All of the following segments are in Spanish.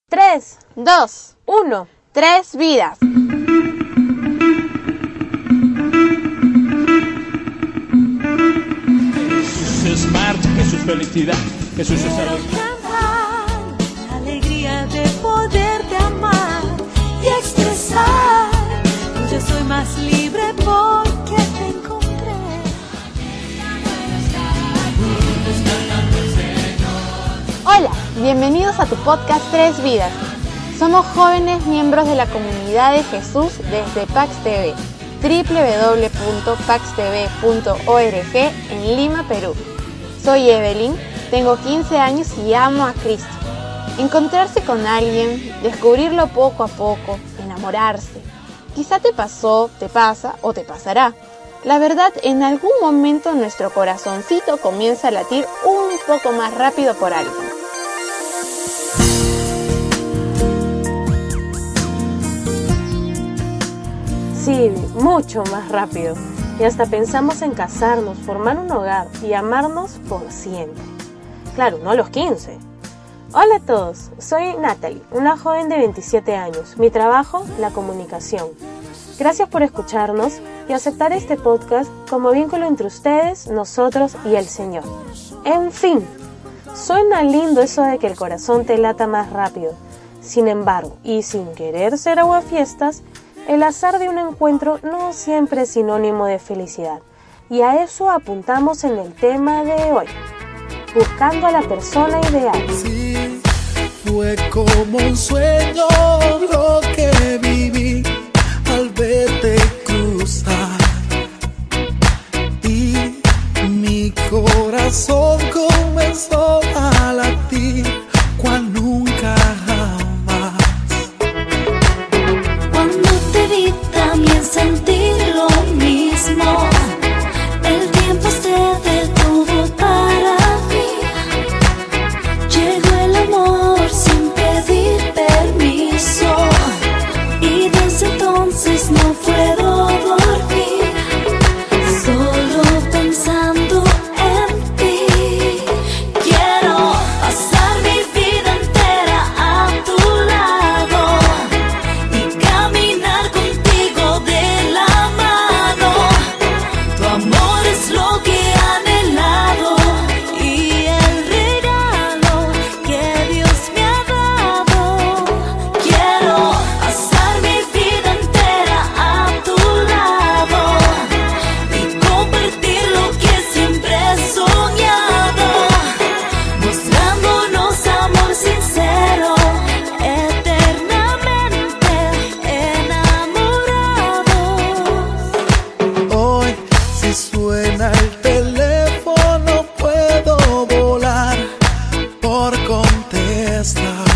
3, 2, 1. 3 vidas. Jesús es marcha, Jesús es felicidad, Jesús es salud. La alegría de poderte amar y expresar que yo soy más libre porque te encontré. Hola, bienvenidos a tu podcast 3 vidas. Somos jóvenes miembros de la comunidad de Jesús desde Pax TV, www.paxtv.org en Lima, Perú. Soy Evelyn, tengo 15 años y amo a Cristo. Encontrarse con alguien, descubrirlo poco a poco, enamorarse. Quizá te pasó, te pasa o te pasará. La verdad, en algún momento nuestro corazoncito comienza a latir un poco más rápido por alguien. Sí, mucho más rápido. Y hasta pensamos en casarnos, formar un hogar y amarnos por siempre. Claro, no a los 15. Hola a todos, soy Natalie, una joven de 27 años. Mi trabajo, la comunicación. Gracias por escucharnos y aceptar este podcast como vínculo entre ustedes, nosotros y el Señor. En fin, suena lindo eso de que el corazón te lata más rápido. Sin embargo, y sin querer ser aguafiestas, el azar de un encuentro no siempre es sinónimo de felicidad. Y a eso apuntamos en el tema de hoy, buscando a la persona ideal. Sí, fue como un sueño lo que viví al verte cruzar. Y mi corazón comenzó a latir cual nunca jamás. Cuando te vi también sentí lo mismo. El tiempo se detuvo para mí. Llegó el amor sin pedir permiso. Y desde entonces no puedo dormir, solo pensando en ti. Quiero pasar mi vida entera a tu lado y caminar contigo de la mano. Tu amor es lo que he anhelado y el regalo que Dios me ha dado. Quiero pasar mi vida entera a tu lado y compartir lo que siempre he soñado, mostrándonos amor sincero, eternamente enamorados. Hoy si suena el teléfono puedo volar por contestar.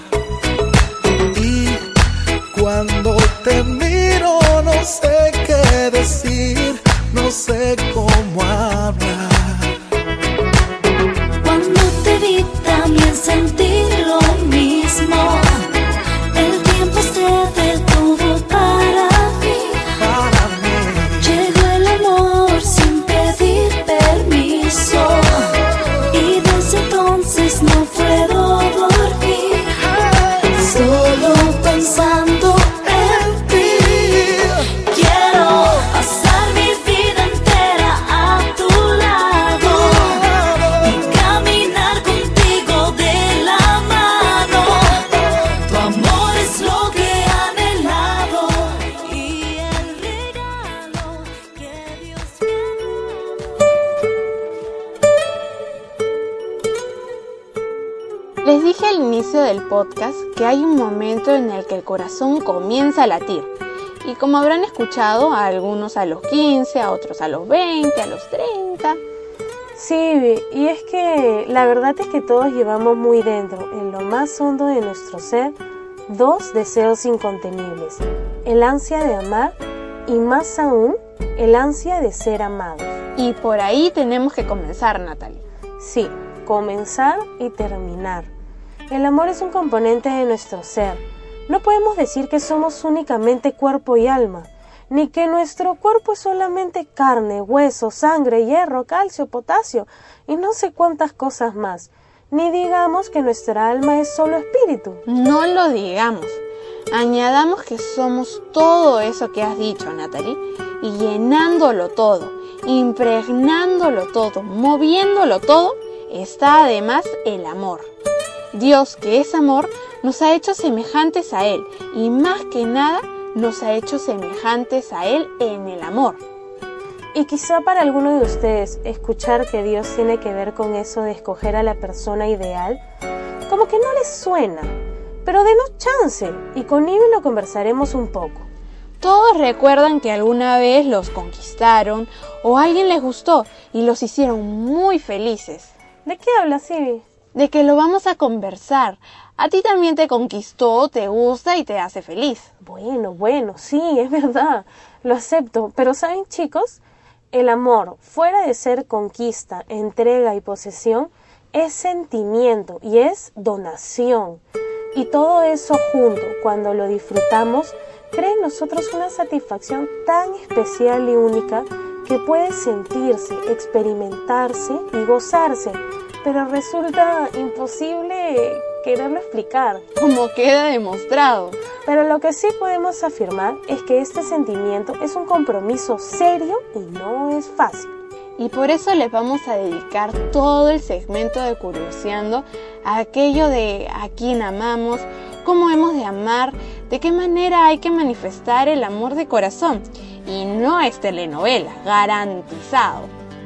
Y cuando te miro no sé qué decir, no sé cómo hablar. Cuando te vi también sentí lo mismo. El tiempo se detuvo para mí. Para mí Llegó el amor sin pedir permiso. Y desde entonces no puedo dormir, solo pensando en ti. Quiero pasar mi vida entera a tu lado y caminar contigo de la mano. Tu amor es lo que he anhelado y el regalo que Dios me ha dado. Les dije al inicio del podcast que hay un momento en el que el corazón comienza a latir. Y como habrán escuchado, a algunos a los 15, a otros a los 20, a los 30. Sí, y es que la verdad es que todos llevamos muy dentro, en lo más hondo de nuestro ser, dos deseos incontenibles: el ansia de amar y más aún, el ansia de ser amados. Y por ahí tenemos que comenzar, Natalie. Sí, comenzar y terminar. El amor es un componente de nuestro ser. No podemos decir que somos únicamente cuerpo y alma, ni que nuestro cuerpo es solamente carne, hueso, sangre, hierro, calcio, potasio y no sé cuántas cosas más. Ni digamos que nuestra alma es solo espíritu. No lo digamos. Añadamos que somos todo eso que has dicho, Natalie, y llenándolo todo, impregnándolo todo, moviéndolo todo, está además el amor. Dios, que es amor, nos ha hecho semejantes a Él y más que nada nos ha hecho semejantes a Él en el amor. Y quizá para alguno de ustedes escuchar que Dios tiene que ver con eso de escoger a la persona ideal, como que no les suena, pero denos chance y con Ivy lo conversaremos un poco. Todos recuerdan que alguna vez los conquistaron o a alguien les gustó y los hicieron muy felices. ¿De qué hablas, Ivy? De que lo vamos a conversar. A ti también te conquistó, te gusta y te hace feliz. Bueno, sí, es verdad, lo acepto. Pero ¿saben, chicos? El amor, fuera de ser conquista, entrega y posesión, es sentimiento y es donación. Y todo eso junto, cuando lo disfrutamos, crea en nosotros una satisfacción tan especial y única que puede sentirse, experimentarse y gozarse, pero resulta imposible quererlo explicar. Como queda demostrado. Pero lo que sí podemos afirmar es que este sentimiento es un compromiso serio y no es fácil. Y por eso les vamos a dedicar todo el segmento de Curioseando a aquello de a quién amamos, cómo hemos de amar, de qué manera hay que manifestar el amor de corazón. Y no es telenovela, garantizado.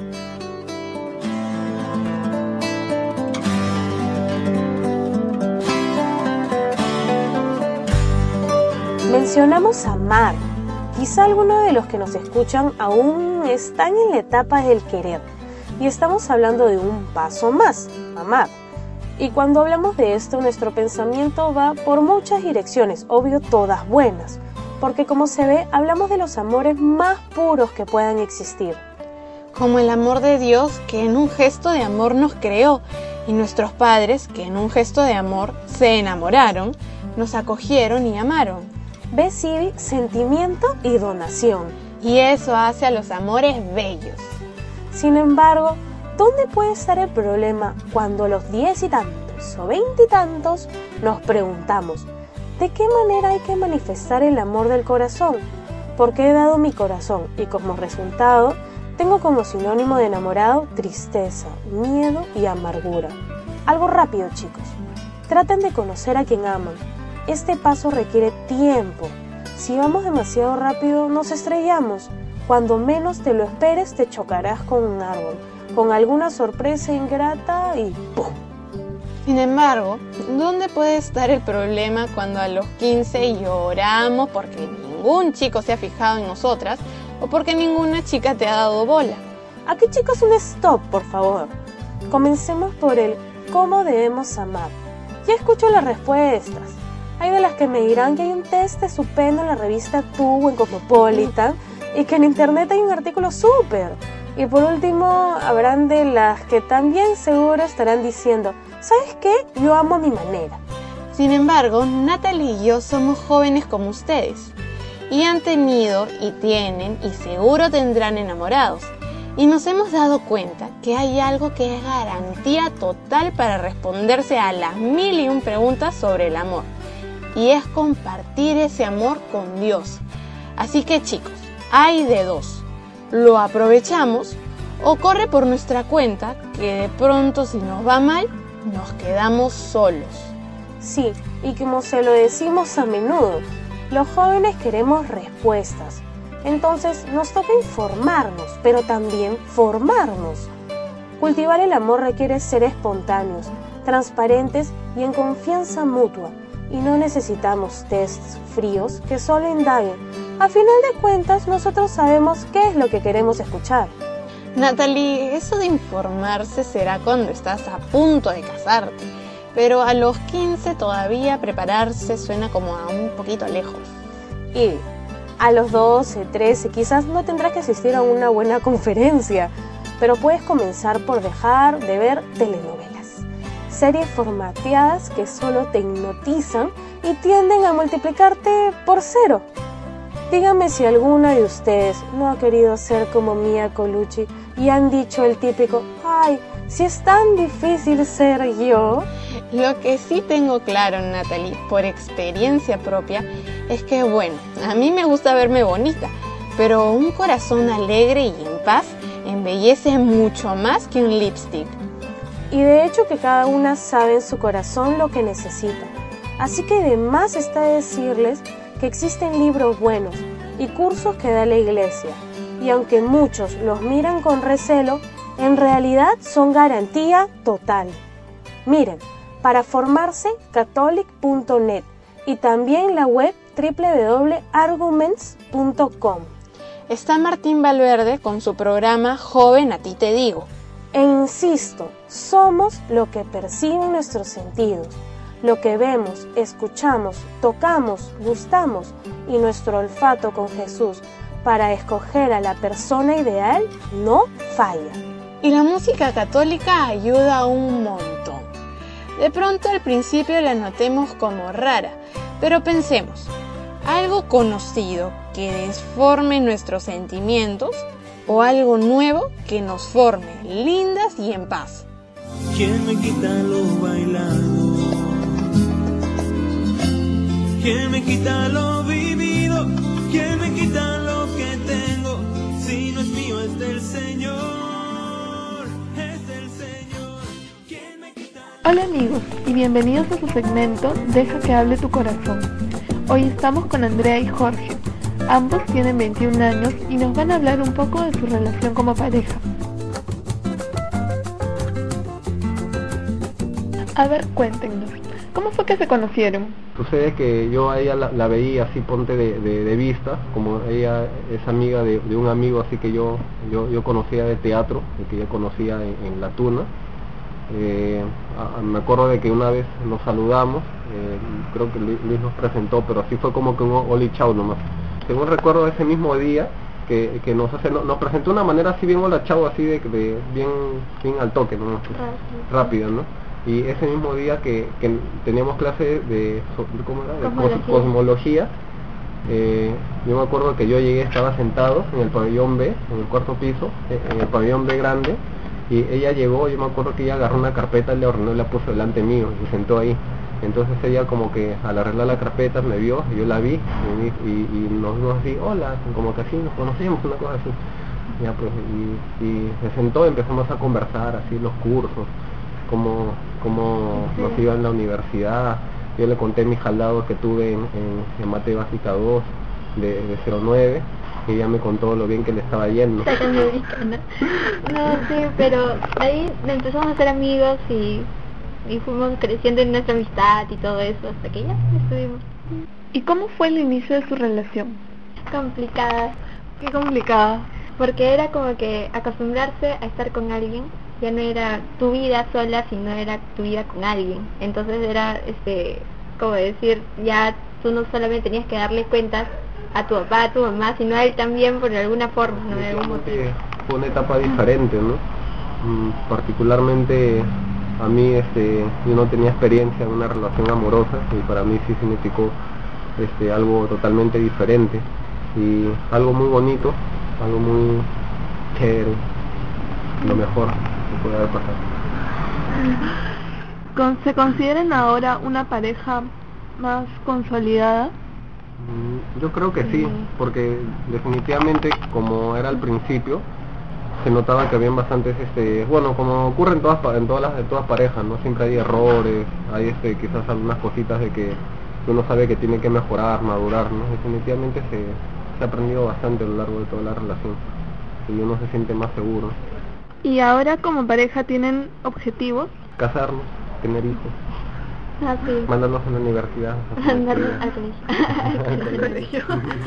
Mencionamos amar. Quizá algunos de los que nos escuchan aún están en la etapa del querer. Y estamos hablando de un paso más, amar. Y cuando hablamos de esto, nuestro pensamiento va por muchas direcciones, obvio todas buenas. Porque como se ve, hablamos de los amores más puros que puedan existir. Como el amor de Dios, que en un gesto de amor nos creó, y nuestros padres, que en un gesto de amor se enamoraron, nos acogieron y amaron. ¿Ves, Ivy? Sentimiento y donación. Y eso hace a los amores bellos. Sin embargo, ¿dónde puede estar el problema cuando a los 10 y tantos o 20 y tantos nos preguntamos ¿de qué manera hay que manifestar el amor del corazón? Porque he dado mi corazón y como resultado tengo como sinónimo de enamorado tristeza, miedo y amargura. Algo rápido, chicos. Traten de conocer a quien aman. Este paso requiere tiempo. Si vamos demasiado rápido, nos estrellamos. Cuando menos te lo esperes, te chocarás con un árbol, con alguna sorpresa ingrata y ¡pum! Sin embargo, ¿dónde puede estar el problema cuando a los 15 lloramos porque ningún chico se ha fijado en nosotras o porque ninguna chica te ha dado bola? Aquí, chicos, un stop, por favor. Comencemos por el cómo debemos amar. Ya escucho las respuestas. Hay de las que me dirán que hay un test estupendo en la revista Tú o en Cosmopolitan y que en internet hay un artículo súper. Y por último, habrán de las que también seguro estarán diciendo, ¿sabes qué? Yo amo a mi manera. Sin embargo, Natalie y yo somos jóvenes como ustedes y han tenido y tienen y seguro tendrán enamorados. Y nos hemos dado cuenta que hay algo que es garantía total para responderse a las 1001 preguntas sobre el amor. Y es compartir ese amor con Dios. Así que, chicos, hay de dos. Lo aprovechamos o corre por nuestra cuenta que de pronto si nos va mal, nos quedamos solos. Sí, y como se lo decimos a menudo, los jóvenes queremos respuestas. Entonces nos toca informarnos, pero también formarnos. Cultivar el amor requiere ser espontáneos, transparentes y en confianza mutua. Y no necesitamos tests fríos que solo indaguen. A final de cuentas, nosotros sabemos qué es lo que queremos escuchar. Natalie, eso de informarse será cuando estás a punto de casarte. Pero a los 15 todavía prepararse suena como a un poquito lejos. Y a los 12, 13, quizás no tendrás que asistir a una buena conferencia, pero puedes comenzar por dejar de ver telenovelas. Series formateadas que solo te hipnotizan y tienden a multiplicarte por 0. Díganme si alguna de ustedes no ha querido ser como Mia Colucci y han dicho el típico, ay, Si es tan difícil ser yo. Lo que sí tengo claro, Natalie, por experiencia propia, es que bueno, a mí me gusta verme bonita, pero un corazón alegre y en paz embellece mucho más que un lipstick. Y de hecho que cada una sabe en su corazón lo que necesita. Así que de más está decirles que existen libros buenos y cursos que da la iglesia. Y aunque muchos los miran con recelo, en realidad son garantía total. Miren, para formarse catholic.net y también la web www.arguments.com. Está Martín Valverde con su programa Joven a ti te digo. E insisto, somos lo que perciben nuestros sentidos, lo que vemos, escuchamos, tocamos, gustamos y nuestro olfato con Jesús para escoger a la persona ideal no falla. Y la música católica ayuda un montón. De pronto al principio la notemos como rara, pero pensemos, algo conocido que desforme nuestros sentimientos o algo nuevo que nos forme lindas y en paz. ¿Quién me quita lo bailado? ¿Quién me quita lo vivido? ¿Quién me quita lo que tengo? Si no es mío, es del Señor. Es del Señor. ¿Quién me quita? Hola amigos y bienvenidos a su segmento Deja que hable tu corazón. Hoy estamos con Andrea y Jorge. Ambos tienen 21 años y nos van a hablar un poco de su relación como pareja. A ver, cuéntenos, ¿cómo fue que se conocieron? Sucede que yo a ella la veía así, ponte de vista, como ella es amiga de un amigo, así que yo conocía de teatro, que yo conocía en La Tuna. Me acuerdo de que una vez nos saludamos, creo que Luis nos presentó, pero así fue como que un oli chau nomás. Según recuerdo, ese mismo día que nos presentó de una manera así bien hola chau, así de bien al toque, ¿no? Rápido, ¿no? Y ese mismo día que teníamos clase de cosmología, yo me acuerdo que yo llegué, estaba sentado en el pabellón B, en el cuarto piso, en el pabellón B grande, y ella llegó, yo me acuerdo que ella agarró una carpeta, le ordenó y la puso delante mío y se sentó ahí. Entonces ella como que al arreglar la carpeta me vio, yo la vi y nos vimos así, hola, como que así nos conocíamos, una cosa así. Ya pues, y se sentó y empezamos a conversar así los cursos, cómo nos iba en la universidad. Yo le conté mis jaldados que tuve en Mate Básica 2 de 09 y ella me contó lo bien que le estaba yendo. No, sí, pero ahí empezamos a ser amigos y fuimos creciendo en nuestra amistad y todo eso hasta que ya estuvimos. ¿Y cómo fue el inicio de su relación? Complicada. Qué complicada. Porque era como que acostumbrarse a estar con alguien, ya no era tu vida sola, sino era tu vida con alguien. Entonces era, como decir, ya tú no solamente tenías que darle cuentas a tu papá, a tu mamá, sino a él también por alguna forma, ¿no? De algún motivo. Fue una etapa diferente, ¿no? Particularmente a mí, yo no tenía experiencia en una relación amorosa y para mí sí significó algo totalmente diferente y algo muy bonito, algo muy chévere, lo mejor que puede haber pasado. ¿Se consideran ahora una pareja más consolidada? Yo creo que sí, porque definitivamente como era al principio, se notaba que habían bastantes, bueno, como ocurre en todas parejas, ¿no? Siempre hay errores, hay quizás algunas cositas de que uno sabe que tiene que mejorar, madurar, ¿no? Definitivamente se ha aprendido bastante a lo largo de toda la relación y uno se siente más seguro. ¿Y ahora como pareja tienen objetivos? Casarnos, tener hijos. Ah, sí. Mandarlos a la universidad. Mandarlos al colegio.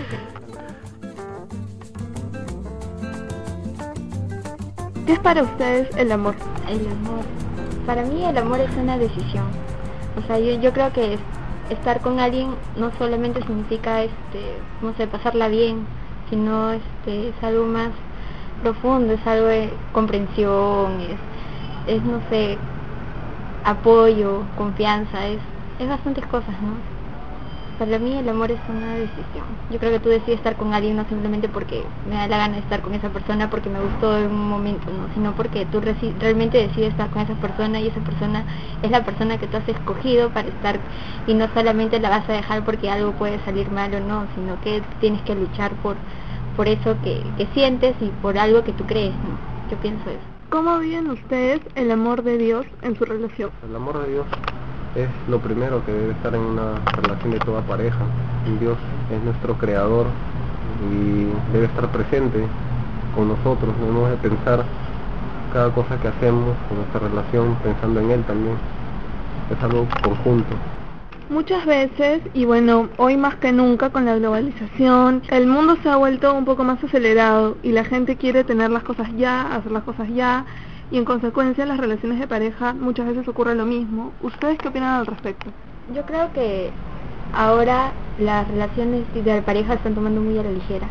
¿Qué es para ustedes el amor? El amor. Para mí el amor es una decisión. O sea, yo creo que estar con alguien no solamente significa, no sé, pasarla bien, sino es algo más profundo, es algo de comprensión, es no sé, apoyo, confianza, es bastantes cosas, ¿no? para mí el amor es una decisión. Yo creo que tú decides estar con alguien no simplemente porque me da la gana de estar con esa persona, porque me gustó en un momento, no, sino porque tú realmente decides estar con esa persona y esa persona es la persona que tú has escogido para estar, y no solamente la vas a dejar porque algo puede salir mal o no, sino que tienes que luchar por eso que sientes y por algo que tú crees, ¿no? Yo pienso eso. ¿Cómo viven ustedes el amor de Dios en su relación? El amor de Dios es lo primero que debe estar en una relación de toda pareja. Dios es nuestro creador y debe estar presente con nosotros. Debemos de pensar cada cosa que hacemos en nuestra relación pensando en Él también. Es algo conjunto. Muchas veces, y bueno, hoy más que nunca con la globalización, el mundo se ha vuelto un poco más acelerado y la gente quiere tener las cosas ya, hacer las cosas ya, y en consecuencia en las relaciones de pareja muchas veces ocurre lo mismo. ¿Ustedes qué opinan al respecto? Yo creo que ahora las relaciones de pareja están tomando muy a la ligera.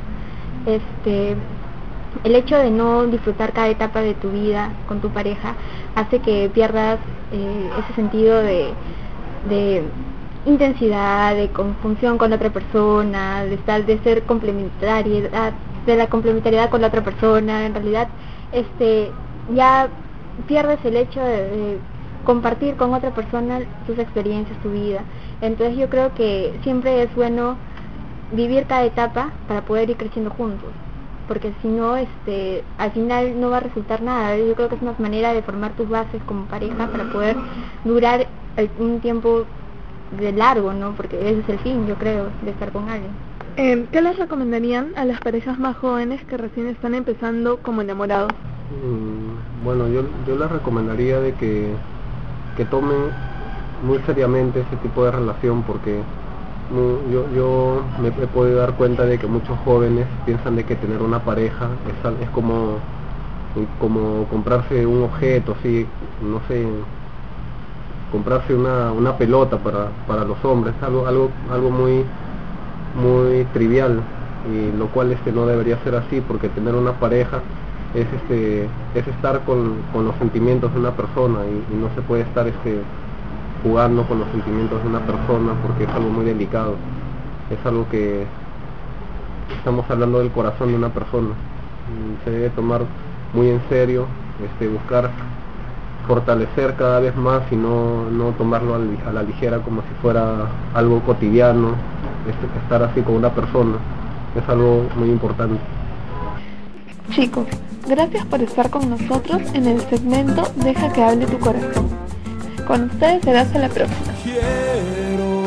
El hecho de no disfrutar cada etapa de tu vida con tu pareja hace que pierdas ese sentido de intensidad, de conjunción con la otra persona, de ser complementariedad, de la complementariedad con la otra persona. En realidad, ya pierdes el hecho de compartir con otra persona tus experiencias, tu vida. Entonces yo creo que siempre es bueno vivir cada etapa para poder ir creciendo juntos, porque si no, al final no va a resultar nada. Yo creo que es una manera de formar tus bases como pareja para poder durar un tiempo de largo, ¿no? Porque ese es el fin, yo creo, de estar con alguien. ¿Qué les recomendarían a las parejas más jóvenes que recién están empezando como enamorados? Bueno, yo les recomendaría de que tomen muy seriamente ese tipo de relación, porque yo me he podido dar cuenta de que muchos jóvenes piensan de que tener una pareja es como comprarse un objeto, así, no sé, comprarse una pelota para los hombres, algo muy trivial, y lo cual no debería ser así, porque tener una pareja es estar con los sentimientos de una persona, y no se puede estar jugando con los sentimientos de una persona, porque es algo muy delicado, es algo que estamos hablando del corazón de una persona, y se debe tomar muy en serio, buscar fortalecer cada vez más y no tomarlo a la ligera como si fuera algo cotidiano. Estar así con una persona es algo muy importante. Chicos, gracias por estar con nosotros en el segmento Deja que hable tu corazón. Con ustedes será hasta la próxima. Quiero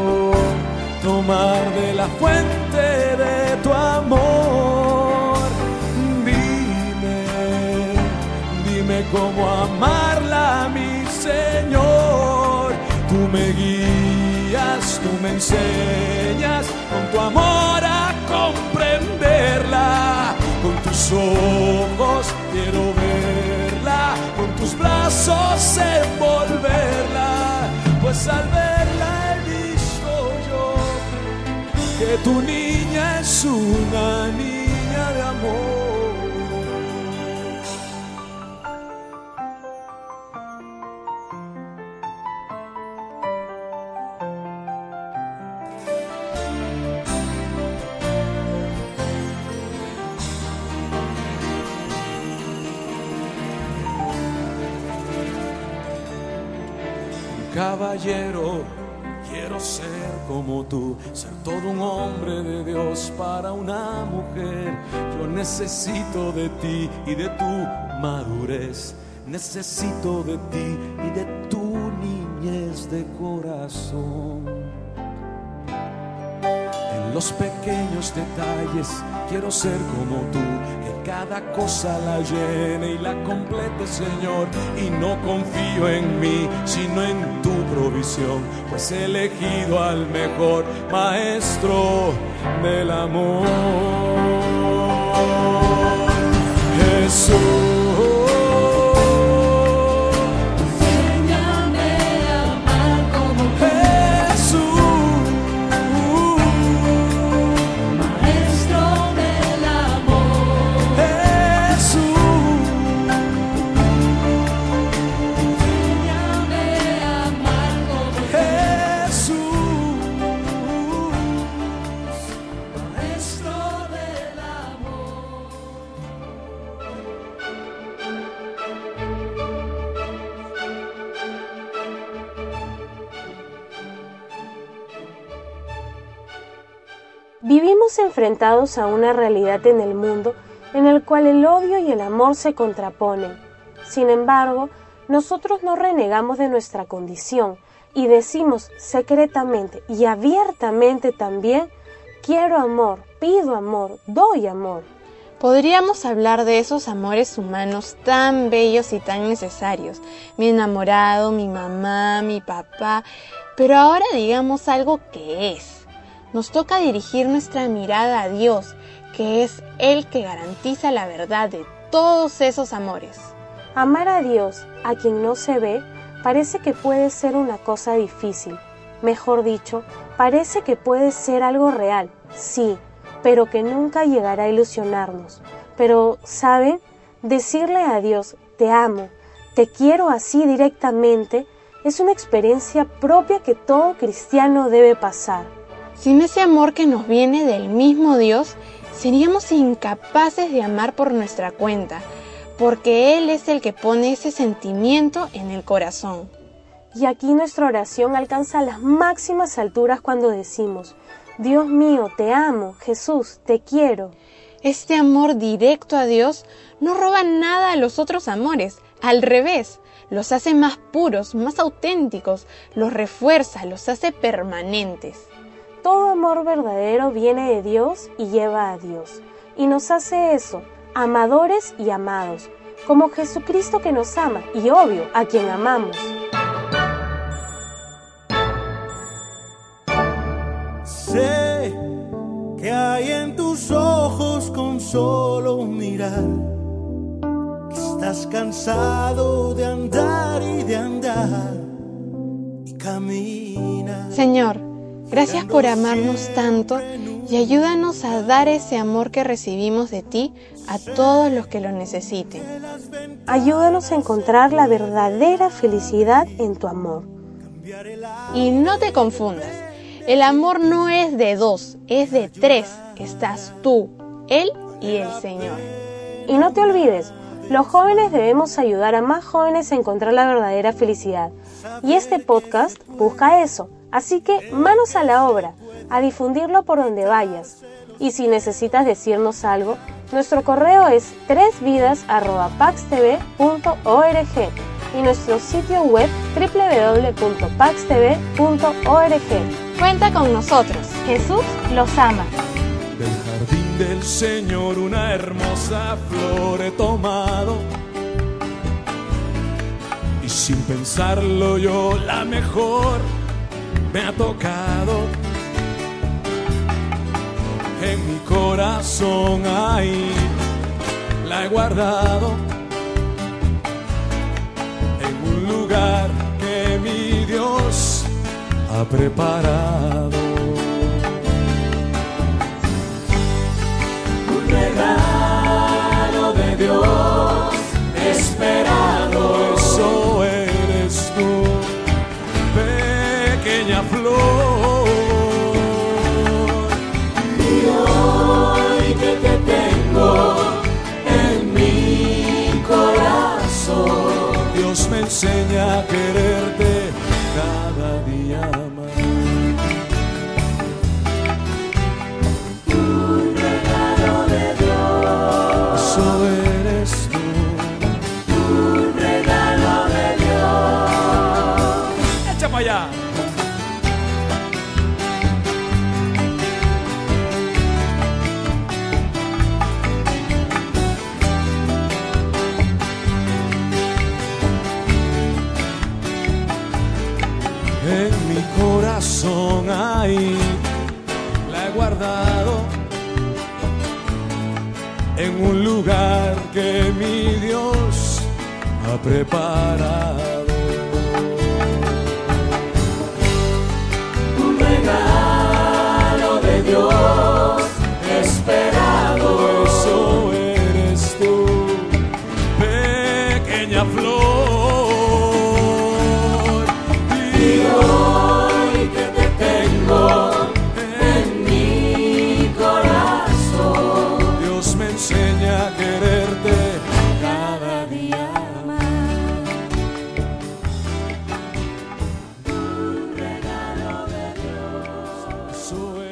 tomar de la fuente de tu amor. Dime cómo amarla, mi Señor. Tú me guías, tú me enseñas con tu amor a comprenderla. Con tus ojos quiero verla, con tus brazos envolverla. Pues al verla he visto yo que tu niña es una niña de amor. Caballero, quiero ser como tú, ser todo un hombre de Dios para una mujer. Yo necesito de ti y de tu madurez, necesito de ti y de tu niñez de corazón. En los pequeños detalles quiero ser como tú, que cada cosa la llene y la complete, Señor. Y no confío en mí, sino en tu provisión, pues he elegido al mejor maestro del amor, Jesús. Vivimos enfrentados a una realidad en el mundo en el cual el odio y el amor se contraponen. Sin embargo, nosotros no renegamos de nuestra condición y decimos secretamente y abiertamente también: quiero amor, pido amor, doy amor. Podríamos hablar de esos amores humanos tan bellos y tan necesarios. Mi enamorado, mi mamá, mi papá. Pero ahora digamos algo que es. Nos toca dirigir nuestra mirada a Dios, que es el que garantiza la verdad de todos esos amores. Amar a Dios, a quien no se ve, parece que puede ser una cosa difícil. Mejor dicho, parece que puede ser algo real, sí, pero que nunca llegará a ilusionarnos. Pero, ¿saben? Decirle a Dios, te amo, te quiero así directamente, es una experiencia propia que todo cristiano debe pasar. Sin ese amor que nos viene del mismo Dios, seríamos incapaces de amar por nuestra cuenta, porque Él es el que pone ese sentimiento en el corazón. Y aquí nuestra oración alcanza las máximas alturas cuando decimos: Dios mío, te amo, Jesús, te quiero. Este amor directo a Dios no roba nada a los otros amores, al revés, los hace más puros, más auténticos, los refuerza, los hace permanentes. Todo amor verdadero viene de Dios y lleva a Dios, y nos hace eso, amadores y amados, como Jesucristo que nos ama, y obvio, a quien amamos. Sé que hay en tus ojos con solo mirar, que estás cansado de andar y caminar. Señor, gracias por amarnos tanto y ayúdanos a dar ese amor que recibimos de ti a todos los que lo necesiten. Ayúdanos a encontrar la verdadera felicidad en tu amor. Y no te confundas, el amor no es de dos, es de tres. Estás tú, Él y el Señor. Y no te olvides, los jóvenes debemos ayudar a más jóvenes a encontrar la verdadera felicidad. Y este podcast busca eso. Así que manos a la obra, a difundirlo por donde vayas. Y si necesitas decirnos algo, nuestro correo es 3vidas@paxtv.org y nuestro sitio web www.paxtv.org. Cuenta con nosotros. Jesús los ama. Del jardín del Señor una hermosa flor he tomado, y sin pensarlo yo la mejor me ha tocado. En mi corazón ahí la he guardado, en un lugar que mi Dios ha preparado. Un regalo de Dios esperado, eso eres tú, pequeña flor. Y hoy que te tengo en mi corazón, Dios me enseña a quererte cada día más. Un regalo de Dios, eso eres tú. Un regalo de Dios. Echa para allá. En mi corazón ahí la he guardado, en un lugar que mi Dios ha preparado. Un regalo de Dios esperado, eso eres tú, pequeña flor. Enseña a quererte cada día más. Un regalo de Dios.